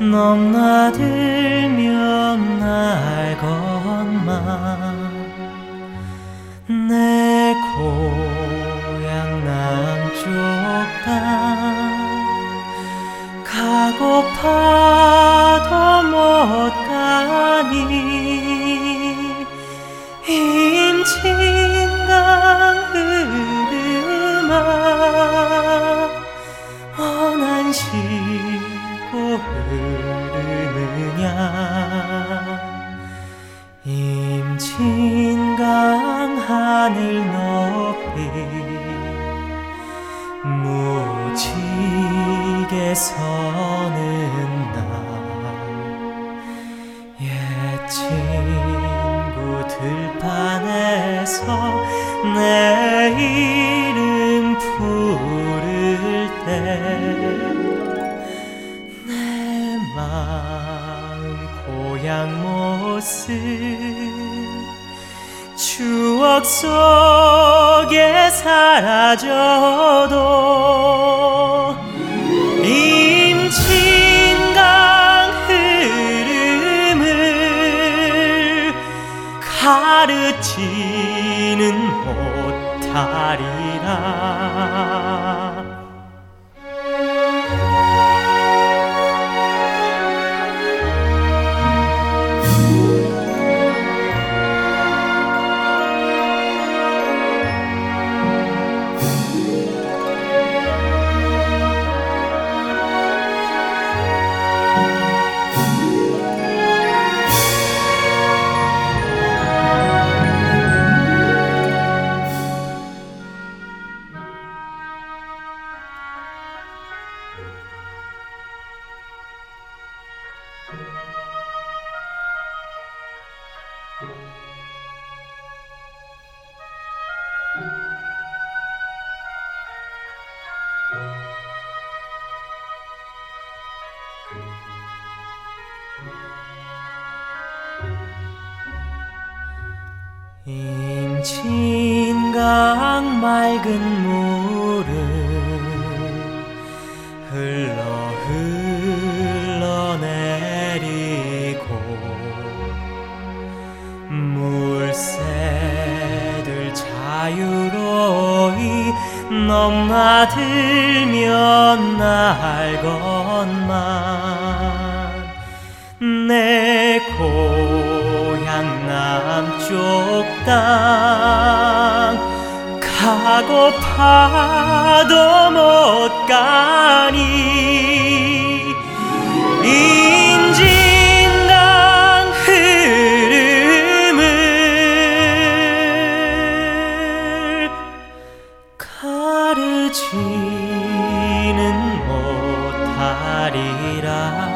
넘나들면 날 것만 내 고향 남쪽 땅 가고파도 못 가니 임진강 흐르마 원한 시고 흐르느냐 임진강 하늘 높이 무지개 서는 날 옛 친구 들판에서 내 이름 부를 때 내 마음 고향 모습 추억 속에 사라져도 임진강 흐름을 가르치는 못하리라. 임진강 맑은 물은 흘러내리고 물새들 자유로이 넘나들면 날 것만 내 고향 남쪽 땅 가고파도 못 가니 임진강 흐름을 가르치는 못하리라.